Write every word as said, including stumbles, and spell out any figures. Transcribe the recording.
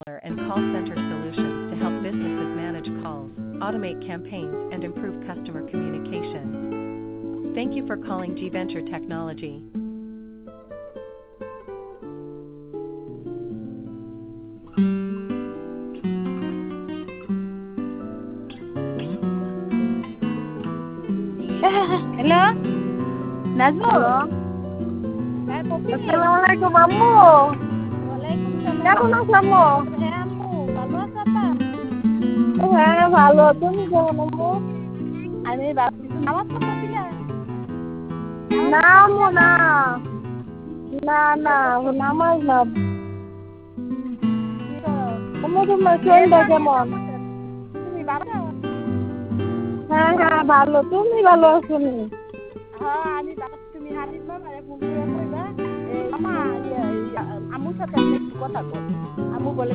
and call center solutions to help businesses manage calls, automate campaigns, and improve customer communication. Thank you for calling G Venture Technology. Hello Nazmul. Hello, হ্যাঁ পপি। আসসালামু আলাইকুম আম্মু। ওয়ালাইকুম সালাম। কেমন আছো আম্মু? হ্যাঁ আম্মু ভালো আছো আপা? হ্যাঁ ভালো, তুমি কেমন আম্মু? আমি ভাবছি নামাজ পড়তেছিলে? না আম্মু না, না না নামাজ না কি করো? আম্মু। তোমার শরীরটা কেমন? তুমি ভালো? হ্যাঁ হ্যাঁ ভালো, তুমি ভালো আছো নি? হ্যাঁ আমি ভালো। তুমি হাবিব মামারে ফোন করে কইবা এই মামা ইয়ে আমুর সাথে আপনি একটু কথা কর। আমু বলে